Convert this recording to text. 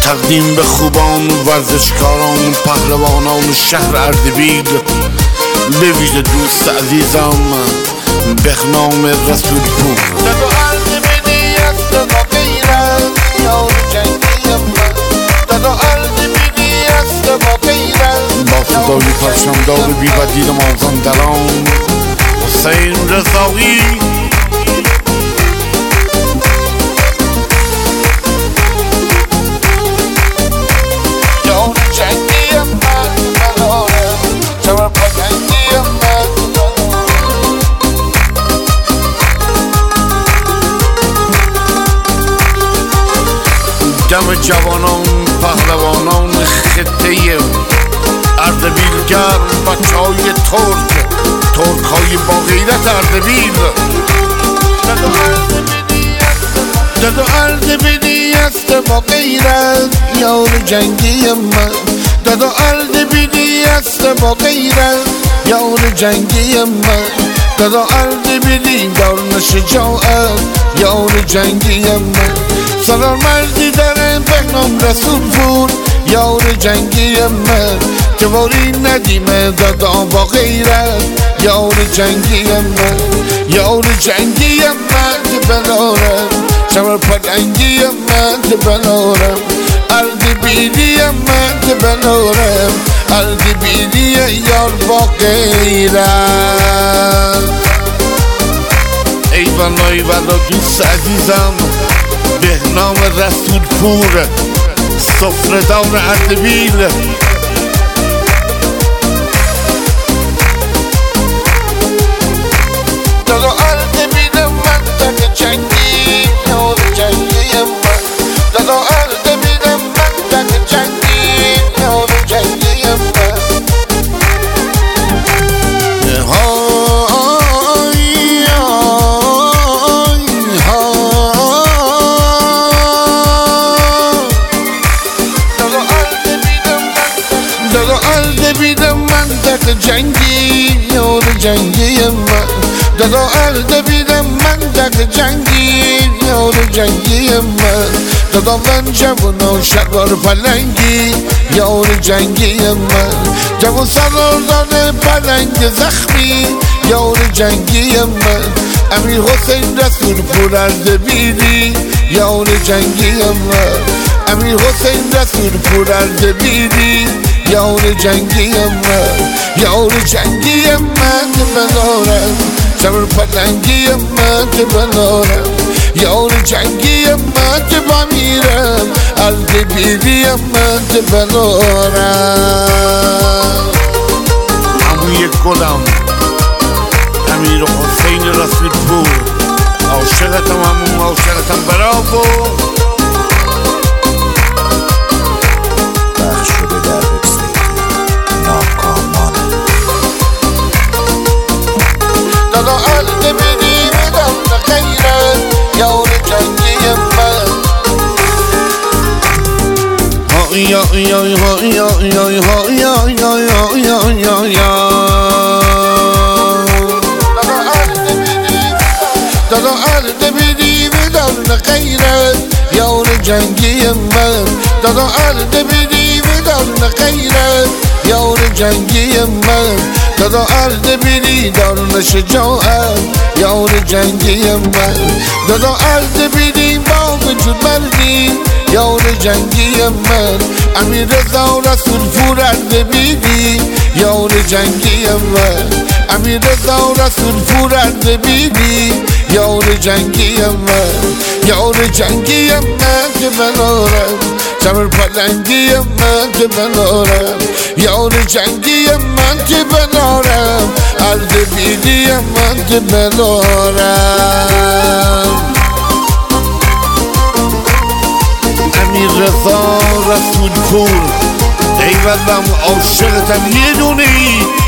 تقدیم به خوبان ورزشکاران پهلوانان شهر اردبیل، به ویژه دوست عزیزم بهنام رسولپور. با صدای پرچمدار بی‌بدیل مازندران حسین رضایی. دم جوانان پهلوانان خطه اردبیل گرم، بچهای ترک های با غیرت اردبیل. دادو اردبیلی است با غیرت یار جنگی من، دادو اردبیلی است با غیرت یار جنگی من، دادو اردبیلی دار شجاعت یار جنگی من. سالار مردی داره بهنام رسولپور یار جنگی من، جواری ندیمه دادا با غیرت یار جنگی من، یار جنگی من بنارم، شمر پلنگی من بنارم، اردبیلی من بنارم، اردبیلی یار با غیرت. ایوالا دوست عزیزم بهنام رسولپور، سفره‌دار اردبیل. دادو اردبیل منطقه جنگی یار جنگی من، دادو اردبیل منطقه جنگی یار جنگی من. دادو اردبیل منطقه جنگی یار جنگی من، دادو اردبیل منطقه جنگی یار جنگی من، دادو من جوان و شلوار پلنگی یار جنگی من، جوان سالار داره پلنگ زخمی یار جنگی من، امیر حسین رسولپور اردبیلی یار جنگی من، امیر حسین رسولپور اردبیلی یار جنگی من، یار جنگی من بنارم، شمر پلنگی من بنارم، یار جنگی من بمیرم، اردبیلی من بنارم. عموی گلم امیر حسین رسولپور، عاشقتم عمو، عاشقتم. براو. دادو اردبیلی بدون غیرت یار جنگی من. یا یا یا یا یا یا یا یا یا یا. دادو اردبیلی بدون غیرت یار جنگی من، دادو اردبیلی بدون غیرت یار جنگی من، دادو اردبیلی دارن شجاعت یار جنگی من، دادو اردبیلی با وجود مردی یار جنگی من، امیر رضا رسولپور اردبیلی یار جنگی من، امیر رضا رسولپور اردبیلی یار جنگی من، یار جنگی من بنارم، شمر پلنگی من بنارم، یار جنگی من بنارم، اردبیلی من بنارم. امیر رضا رسولپور، ایوالم عاشقتم یه دونی.